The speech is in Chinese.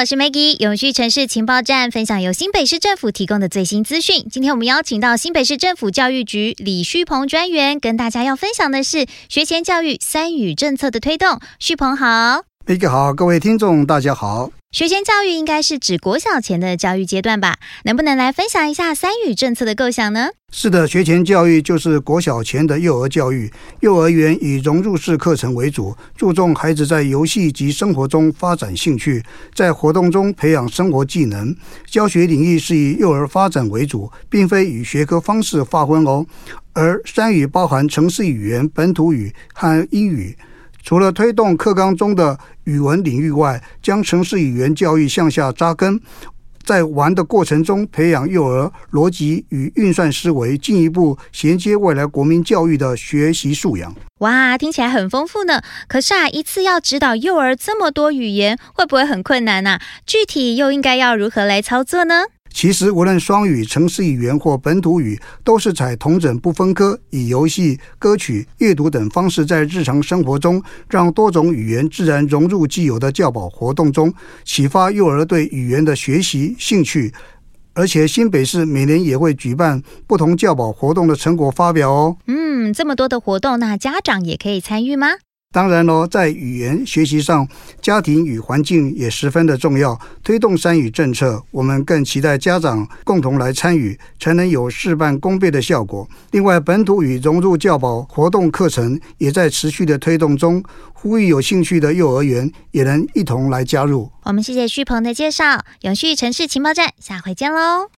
我是 Maggie， 永续城市情报站分享由新北市政府提供的最新资讯。今天我们邀请到新北市政府教育局李旭鹏专员，跟大家要分享的是学前教育3语政策的推动。旭鹏好。 Maggie好，各位听众大家好。 学前教育应该是指国小前的教育阶段吧？能不能来分享一下3语政策的构想呢？ 是的，学前教育就是国小前的幼儿教育。幼儿园以融入式课程为主，注重孩子在游戏及生活中发展兴趣，在活动中培养生活技能。教学领域是以幼儿发展为主，并非以学科方式划分哦。而3语包含程式语言、本土语和英语。除了推动课纲中的语文领域外，将程式语言教育向下扎根，在玩的过程中培养幼儿逻辑与运算思维，进一步衔接未来国民教育的学习素养。 哇，听起来很丰富呢。可是一次要指导幼儿这么多语言，会不会很困难啊？具体又应该要如何来操作呢？ 其实无论双语、程式语言或本土语，都是采同整不分科，以游戏、歌曲、阅读等方式，在日常生活中让多种语言自然融入既有的教保活动中，启发幼儿对语言的学习兴趣。而且新北市每年也会举办不同教保活动的成果发表哦。 这么多的活动，那家长也可以参与吗？ 当然咯，在语言学习上，家庭与环境也十分的重要。推动3语政策，我们更期待家长共同来参与，才能有事半功倍的效果。另外，本土语融入教保活动课程也在持续的推动中，呼吁有兴趣的幼儿园也能一同来加入。 我们谢谢旭鹏的介绍，永续城市情报站，下回见喽。